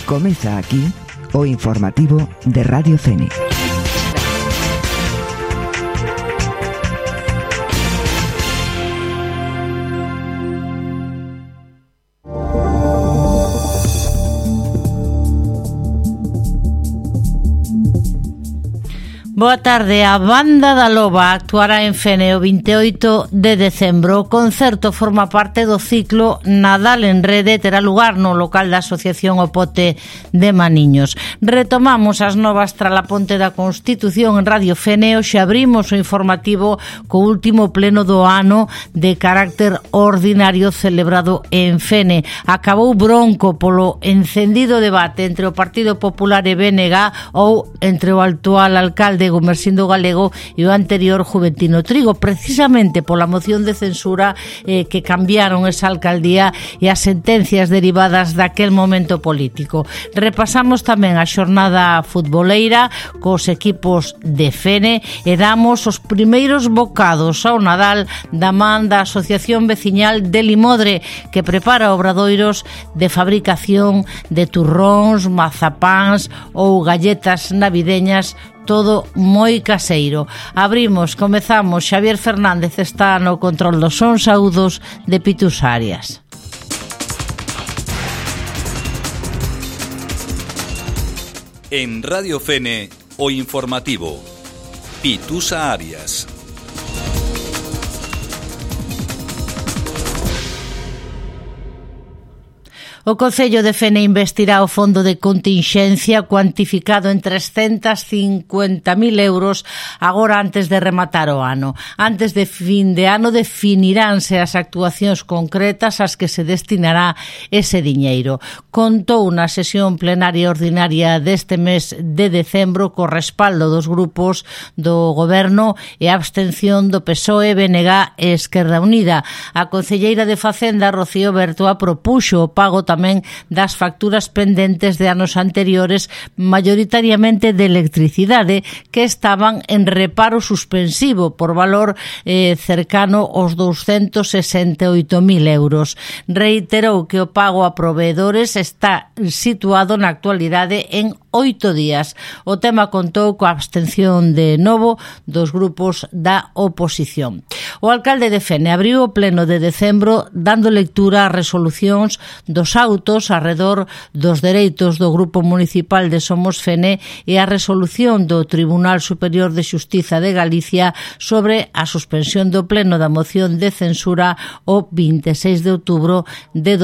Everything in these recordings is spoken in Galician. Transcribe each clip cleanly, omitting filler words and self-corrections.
Comeza aquí o informativo de Radio Fene. Boa tarde. A Banda da Loba actuará en Fene o 28 de decembro. O concerto forma parte do ciclo Nadal en Rede, terá lugar no local da Asociación O Pote de Maniños. Retomamos as novas tras a ponte da Constitución en Radio Fene. Hoxe abrimos o informativo co último pleno do ano de carácter ordinario celebrado en Fene. Acabou bronco polo encendido debate entre o Partido Popular e BNG ou entre o actual alcalde Gumersindo Galego e o anterior Juventino Trigo, precisamente pola moción de censura que cambiaron esa alcaldía e as sentencias derivadas daquel momento político. Repasamos tamén a xornada futboleira cos equipos de Fene e damos os primeiros bocados ao Nadal da man da Asociación Veciñal de Limodre, que prepara obradoiros de fabricación de turróns, mazapáns ou galletas navideñas, todo moi caseiro. Comezamos. Xavier Fernández está no control dos sons. Saúdos de Pitus Arias. En Radio Fene, o informativo. Pitusa Arias. O Concello de Fene investirá o fondo de continxencia cuantificado en 350.000 euros agora antes de rematar o ano. Antes de fin de ano definiránse as actuacións concretas ás que se destinará ese diñeiro. Contou na sesión plenaria ordinaria deste mes de decembro co respaldo dos grupos do Goberno e a abstención do PSOE, BNG e Esquerda Unida. A concelleira de Facenda, Rocío Bertoa, propuxo o pago tamén das facturas pendentes de anos anteriores, maioritariamente de electricidade, que estaban en reparo suspensivo por valor cercano aos 268.000 euros. Reiterou que o pago a proveedores está situado na actualidade en 8 días. O tema contou coa abstención de novo dos grupos da oposición. O alcalde de Fene abriu o pleno de decembro dando lectura ás resolucións dos autos arredor dos dereitos do Grupo Municipal de Somos Fene e a resolución do Tribunal Superior de Xustiza de Galicia sobre a suspensión do pleno da moción de censura o 26 de outubro de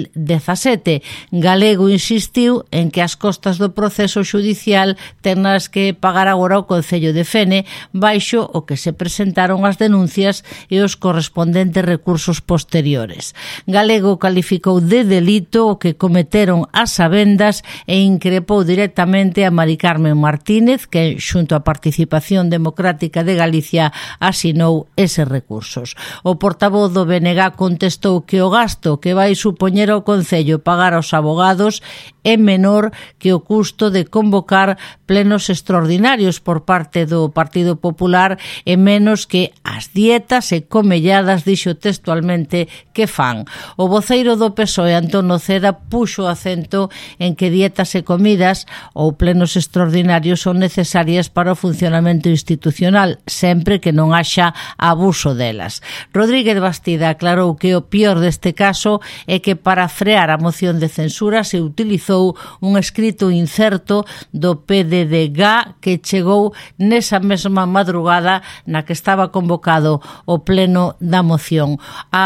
2017. Galego insistiu en que as costas do proceso xudicial tenas que pagar agora o Concello de Fene baixo o que se presentaron as denuncias e os correspondentes recursos posteriores. Galego calificou de delito o que cometeron as sabendas e increpou directamente a Mari Carmen Martínez, que xunto á Participación Democrática de Galicia asinou eses recursos. O portavoz do BNG contestou que o gasto que vai supoñer ao Concello pagar aos abogados é menor que o custo de convocar plenos extraordinarios por parte do Partido Popular e menos que as dietas e comelladas, dixo textualmente, que fan. O voceiro do PSOE, Antón Noceda, puxo acento en que dietas e comidas ou plenos extraordinarios son necesarias para o funcionamento institucional, sempre que non haxa abuso delas. Rodríguez Bastida aclarou que o peor deste caso é que para frear a moción de censura se utilizou un escrito incerto do PDDG que chegou nesa mesma madrugada na que estaba convocado o pleno da moción.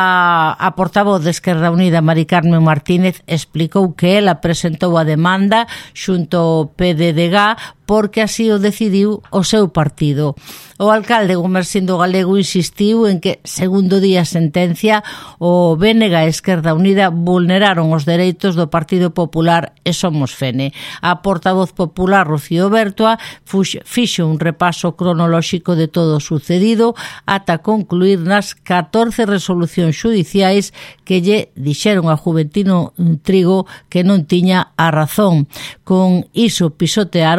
A portavoz de Esquerda Unida, Mari Carmen Martínez, explicou que ela presentou a demanda xunto ao PDDG porque así o decidiu o seu partido. O alcalde Gumersindo Galego insistiu en que, segundo di a sentencia, o BNG e Esquerda Unida vulneraron os dereitos do Partido Popular e Somos Fene. A portavoz popular Rocío Bertoa fixo un repaso cronolóxico de todo o sucedido ata concluir nas 14 resolucións xudiciais que lle dixeron a Juventino Trigo que non tiña a razón. Con iso pisotearon, afirmou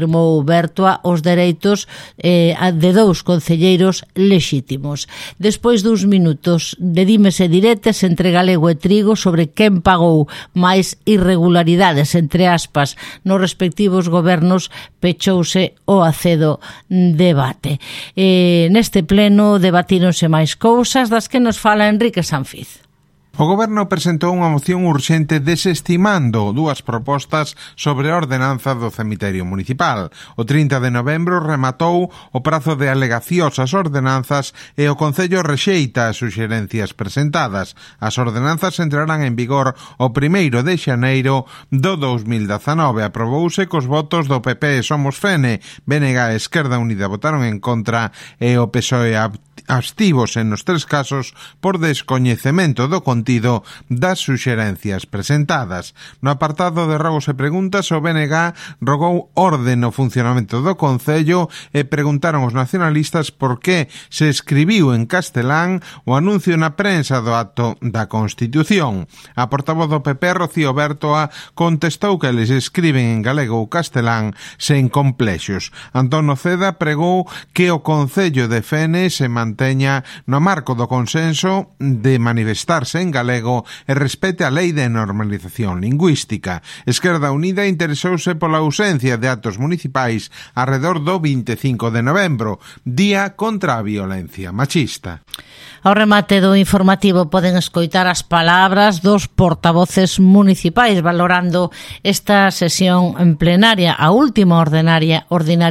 afirmou Bertoa os dereitos de dous concelleiros lexítimos. Despois duns minutos de dimes e diretes entre Galego e Trigo sobre quen pagou máis irregularidades, entre aspas, nos respectivos gobernos, pechouse o acedo debate. Neste pleno debatíronse máis cousas das que nos fala Enrique Sanfiz. O Goberno presentou unha moción urxente desestimando dúas propostas sobre a ordenanza do cemiterio municipal. O 30 de novembro rematou o prazo de alegacións ás ordenanzas e o Concello rexeita as suxerencias presentadas. As ordenanzas entrarán en vigor o 1 de xaneiro do 2019. Aprobouse cos votos do PP e Somos Fene, BNG e Esquerda Unida votaron en contra e o PSOE abstívose nos 3 casos por descoñecemento do contido das suxerencias presentadas. No apartado de rogos e preguntas, o BNG rogou orde no funcionamento do Concello e preguntaron os nacionalistas por que se escribiu en castelán o anuncio na prensa do acto da Constitución. A portavoz do PP, Rocío Bertoa, contestou que eles escriben en galego ou castelán sen complexos. Antón Noceda pregou que o Concello de Fene se manteña no marco do consenso de manifestarse en galego e respete a lei de normalización lingüística. Esquerda Unida interesouse pola ausencia de actos municipais arredor do 25 de novembro, Día contra a Violencia Machista. Ao remate do informativo poden escoitar as palabras dos portavoces municipais valorando esta sesión en plenaria, a última ordinaria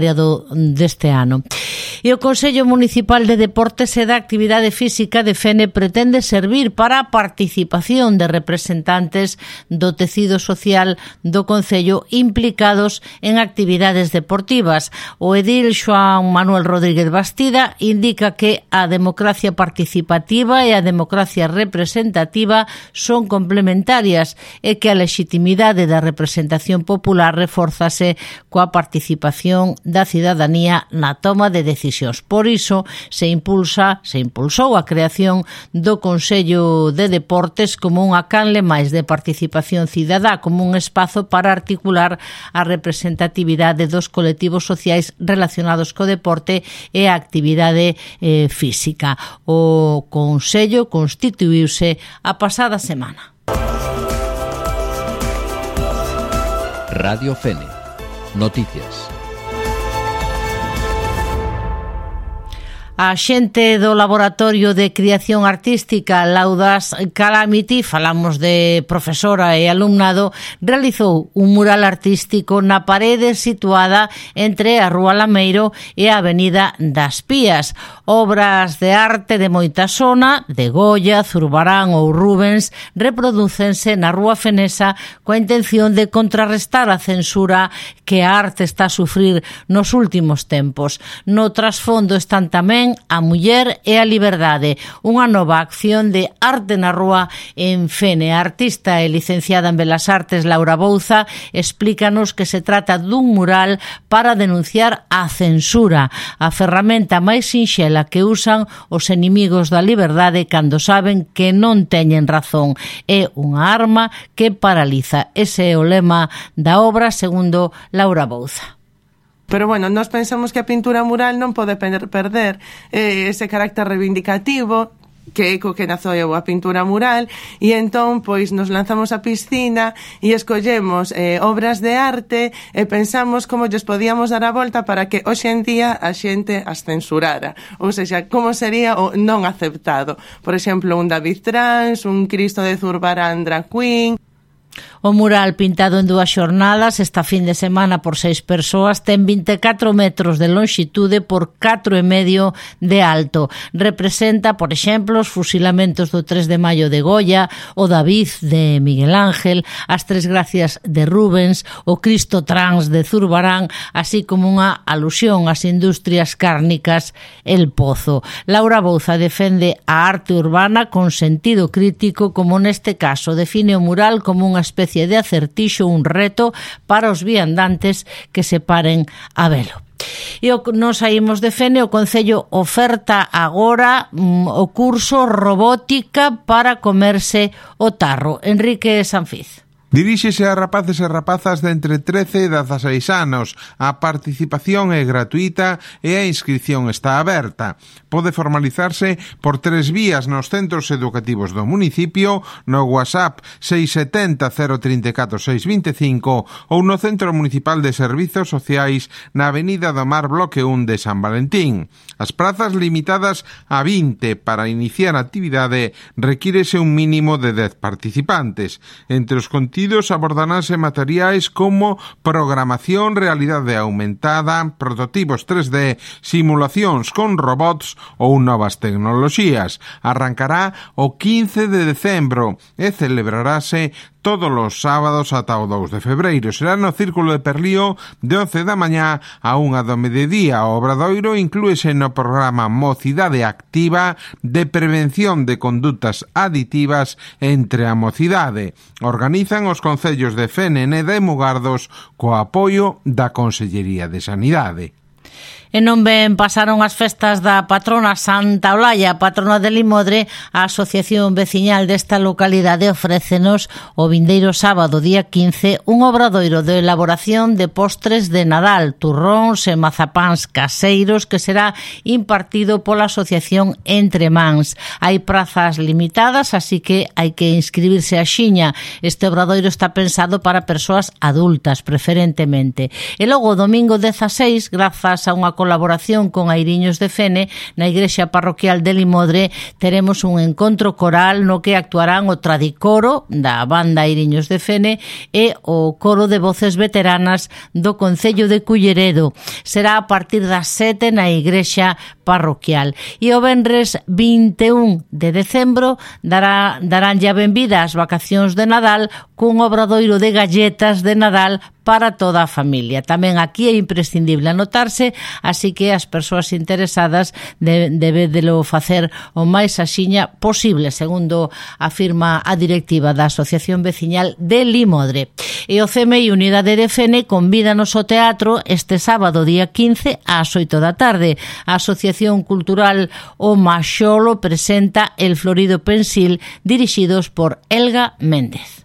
deste ano. E o Consello Municipal de Deportes e da Actividade Física de Fene pretende servir para a participación de representantes do tecido social do Concello implicados en actividades deportivas. O edil Xoán Manuel Rodríguez Bastida indica que a democracia participativa e a democracia representativa son complementarias e que a lexitimidade da representación popular reforzase coa participación da cidadanía na toma de decisións. Por iso se impulsou a creación do Consello de Deportes como unha canle máis de participación cidadá, como un espazo para articular a representatividade dos colectivos sociais relacionados co deporte e a actividade física. O Consello constituíuse a pasada semana. Radio Fene. Noticias. A xente do Laboratorio de Creación Artística Laudas Calamity, falamos de profesora e alumnado, realizou un mural artístico na parede situada entre a Rúa Lameiro e a Avenida das Pías. Obras de arte de moita sona, de Goya, Zurbarán ou Rubens, reprodúcense na Rúa Fenesa coa intención de contrarrestar a censura que a arte está a sufrir nos últimos tempos. No trasfondo están tamén a muller e a liberdade, unha nova acción de arte na rúa en Fene. A artista e licenciada en Belas Artes Laura Bouza explícanos que se trata dun mural para denunciar a censura, a ferramenta máis sinxela que usan os enemigos da liberdade cando saben que non teñen razón. É unha arma que paraliza. Ese é o lema da obra, segundo Laura Bouza. Pero bueno, nós pensamos que a pintura mural non pode perder ese carácter reivindicativo que é co que nazoeu a pintura mural, e entón pois nos lanzamos á piscina e escollemos obras de arte e pensamos como lles podíamos dar a volta para que hoxe en día a xente as censurara, ou seja, como sería o non aceptado. Por exemplo, un David Trans, un Cristo de Zurbarán drag queen. O mural, pintado en 2 xornadas esta fin de semana por 6 persoas, ten 24 metros de longitude por 4,5 de alto. Representa, por exemplo, os fusilamentos do 3 de maio de Goya, o David de Miguel Ángel, as Tres Gracias de Rubens, o Cristo Trans de Zurbarán, así como unha alusión ás industrias cárnicas El Pozo. Laura Bouza defende a arte urbana con sentido crítico, como neste caso define o mural como unha especie de acertixo, un reto para os viandantes que se paren a velo. E nos saímos de Fene, o Concello oferta agora o curso Robótica para comerse o tarro. Enrique Sanfiz. Diríxese a rapaces e rapazas de entre 13 e 16 anos. A participación é gratuita e a inscripción está aberta. Pode formalizarse por 3 vías nos centros educativos do municipio, no WhatsApp 670 034 625 ou no Centro Municipal de Servizos Sociais na Avenida do Mar Bloque 1 de San Valentín. As prazas limitadas a 20 para iniciar a actividade requírese un mínimo de 10 participantes. Entre os contidos abordanase materiais como programación, realidade aumentada, prototipos 3D, simulacións con robots ou novas tecnoloxías. Arrancará o 15 de decembro e celebrarase todos os sábados ata o 2 de febreiro. Será no Círculo de Perlío de 11 da mañá a 1 do mediodía. O obradoiro inclúese no programa Mocidade Activa de prevención de condutas aditivas entre a mocidade. Organizan os concellos de Fene e de Mugardos co apoio da Consellería de Sanidade. E non ben pasaron as festas da patrona Santa Olalla, patrona de Limodre. A Asociación Veciñal desta localidade ofrécenos o vindeiro sábado, día 15, un obradoiro de elaboración de postres de Nadal, turróns e mazapáns caseiros que será impartido pola Asociación Entre Mans. Hai prazas limitadas, así que hai que inscribirse a xiña. Este obradoiro está pensado para persoas adultas, preferentemente. E logo, domingo 16, grazas a unha colaboración con Airiños de Fene, na Igrexa Parroquial de Limodre teremos un encontro coral no que actuarán o Tradicoro da banda Airiños de Fene e o Coro de Voces Veteranas do Concello de Culleredo. Será a partir das 7 na Igrexa Parroquial. E o venres 21 de decembro daránlle a benvida ás vacacións de Nadal cun obradoiro de galletas de Nadal para toda a familia. Tamén aquí é imprescindible anotarse, así que as persoas interesadas debedelo facer o máis axiña posible, segundo afirma a directiva da Asociación Veciñal de Limodre. E o CMI Unidade de Fene convídanos ao teatro este sábado, día 15, ás 8 da tarde. A Asociación Cultural O Maxolo presenta El Florido Pensil, dirixidos por Elga Méndez.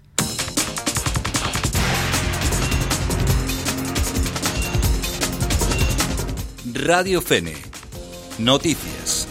Radio Fene. Noticias.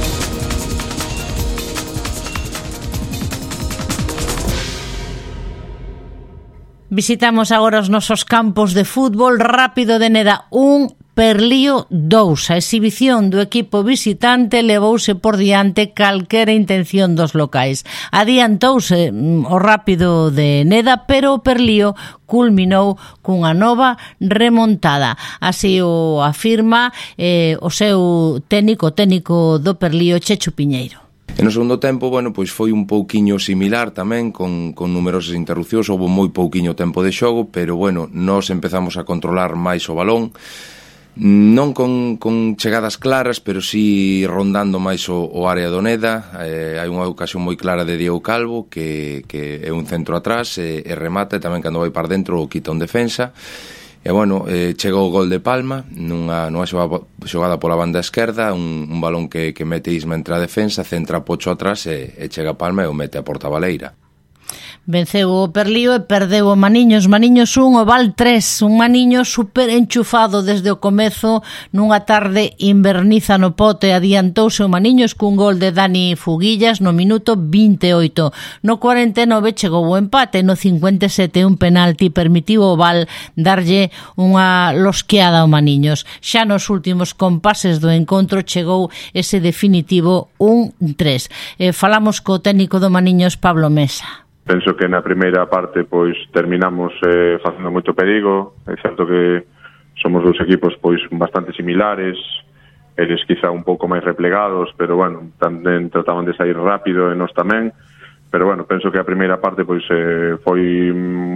Visitamos agora os nosos campos de fútbol. Rápido de Neda 1, Perlío 2. A exhibición do equipo visitante levouse por diante calquera intención dos locais. Adiantouse o Rápido de Neda, pero o Perlío culminou cunha nova remontada. Así o afirma o seu técnico do Perlío, Chechu Piñeiro. E no segundo tempo, pois foi un pouquiño similar tamén, con numerosas interrupcións, houve moi pouquiño tempo de xogo, pero nós empezamos a controlar máis o balón, non con chegadas claras, pero sí rondando máis o área do Neda. Hai unha ocasión moi clara de Diego Calvo que é un centro atrás e remata, e tamén cando vai para dentro o quita un defensa. E chegou o gol de Palma nunha xogada pola banda esquerda, un balón que mete Isma entre a defensa, centra Pocho atrás e chega Palma e o mete a porta baleira. Venceu o Perlío e perdeu o Maniños 1, Oval 3. Un Maniño super enchufado desde o comezo. Nunha tarde inverniza no pote, adiantouse o Maniños cun gol de Dani Fuguillas no minuto 28. No 49 chegou o empate, no 57 un penalti permitiu o Oval darlle unha losqueada ao Maniños. Xa nos últimos compases do encontro chegou ese definitivo 1-3. Falamos co técnico do Maniños, Pablo Mesa. Penso que na primeira parte pois terminamos facendo moito perigo. É certo que somos dous equipos pois bastante similares, eles quizá un pouco máis replegados, pero tamén trataban de sair rápido e nós tamén, pero penso que a primeira parte pois foi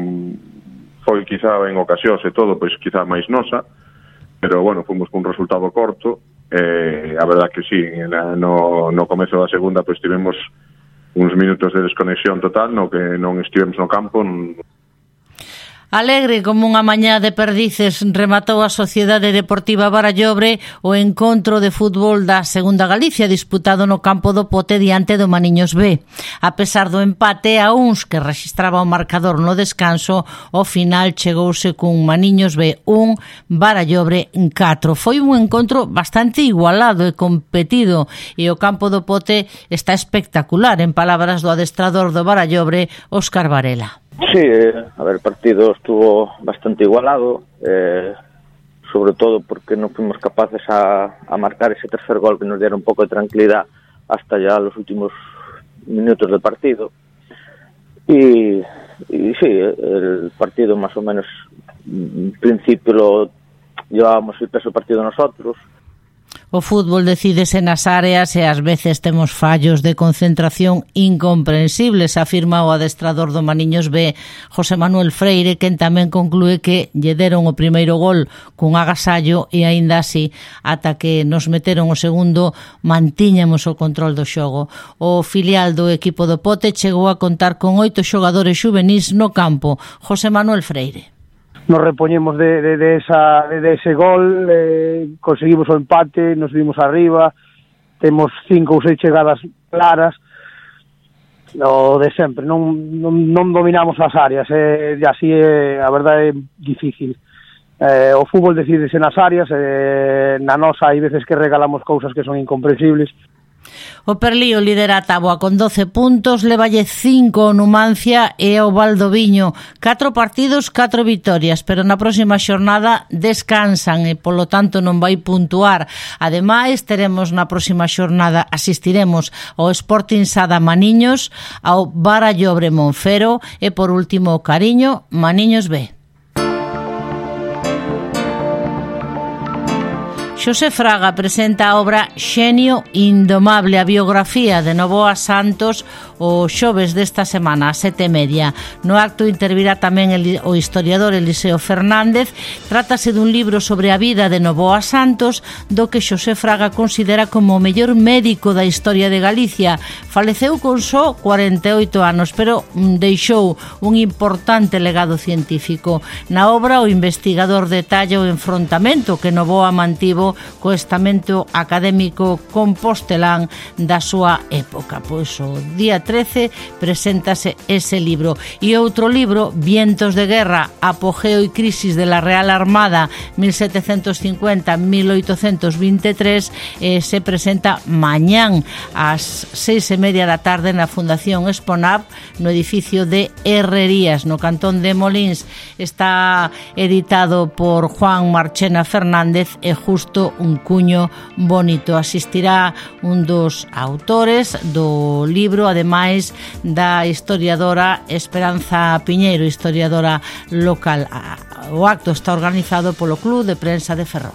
quizá en ocasións e todo, pois quizá máis nosa, pero fomos cun resultado corto. A verdad que sí, no comezo da segunda pois tivemos uns minutos de desconexión total no que non estivemos no campo. Alegre como unha mañá de perdices rematou a Sociedade Deportiva Barallobre o encontro de fútbol da Segunda Galicia disputado no campo do Pote diante do Maniños B. A pesar do empate a uns que rexistraba o marcador no descanso, ao final chegouse cun Maniños B 1, Barallobre 4. Foi un encontro bastante igualado e competido e o campo do Pote está espectacular, en palabras do adestrador do Barallobre, Óscar Varela. Sí, a ver, el partido estuvo bastante igualado, sobre todo porque no fuimos capaces a marcar ese tercer gol que nos diera un poco de tranquilidad hasta ya los últimos minutos del partido. Y sí, el partido más o menos, en principio lo llevábamos el peso del partido nosotros. O fútbol decídese nas áreas e ás veces temos fallos de concentración incomprensibles, afirma o adestrador do Maniños B, José Manuel Freire, quen tamén conclúe que lle deron o primeiro gol cun agasallo e aínda así, ata que nos meteron o segundo, mantiñamos o control do xogo. O filial do equipo do Pote chegou a contar con 8 xogadores xuvenís no campo. José Manuel Freire. Nos repoñemos de ese gol, conseguimos o empate, nos vimos arriba, temos 5 ou 6 chegadas claras, o de sempre, non dominamos as áreas, e así a verdade é difícil. O fútbol decídese nas áreas, na nosa hai veces que regalamos cousas que son incomprensibles. O Perlío lidera a táboa con 12 puntos, levalle 5 o Numancia e o Valdoviño. 4 partidos, 4 vitorias, pero na próxima xornada descansan e, polo tanto, non vai puntuar. Ademais, teremos na próxima xornada, asistiremos ao Sporting Sada Maniños, ao Barallobre Monfero e, por último, o Cariño Maniños B. Xosé Fraga presenta a obra Xenio Indomable, a biografía de Novoa Santos o xoves desta semana, a 7:30. No acto intervirá tamén o historiador Eliseo Fernández. Trátase dun libro sobre a vida de Novoa Santos, do que Xosé Fraga considera como o mellor médico da historia de Galicia. Faleceu con só 48 anos, pero deixou un importante legado científico. Na obra, o investigador detalla o enfrontamento que Novoa mantivo co estamento académico compostelán da súa época. Pois o día 13 preséntase ese libro. E outro libro, Vientos de Guerra, apogeo e crisis de la Real Armada 1750-1823, se presenta mañán ás 6:30 da tarde na Fundación Exponab, no edificio de Herrerías, no cantón de Molins. Está editado por Juan Marchena Fernández e justo un cuño bonito. Asistirá un dos autores do libro, ademais da historiadora Esperanza Piñeiro, historiadora local. O acto está organizado polo Club de Prensa de Ferrol.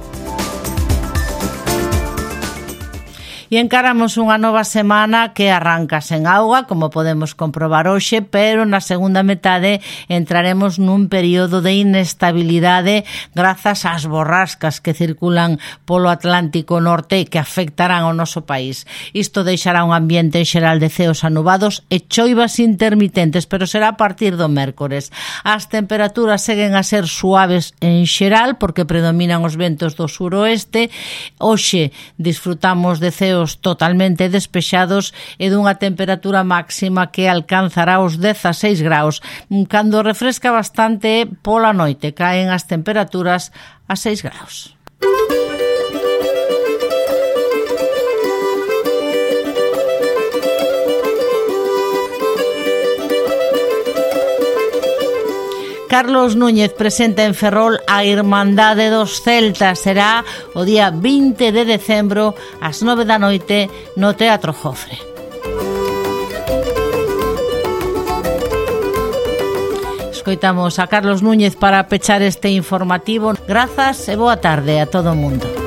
E encaramos unha nova semana que arranca sen auga, como podemos comprobar hoxe, pero na segunda metade entraremos nun período de inestabilidade grazas ás borrascas que circulan polo Atlántico Norte e que afectarán ao noso país. Isto deixará un ambiente en xeral de ceos anubados e choivas intermitentes, pero será a partir do mércores. As temperaturas seguen a ser suaves en xeral porque predominan os ventos do suroeste. Hoxe disfrutamos de ceos totalmente despexados e dunha temperatura máxima que alcanzará os 16 graus. Cando refresca bastante pola noite, caen as temperaturas a 6 graus. Carlos Núñez presenta en Ferrol a Irmandade dos Celtas. Será o día 20 de decembro ás 9 da noite no Teatro Jofre. Escoitamos a Carlos Núñez para pechar este informativo. Grazas e boa tarde a todo o mundo.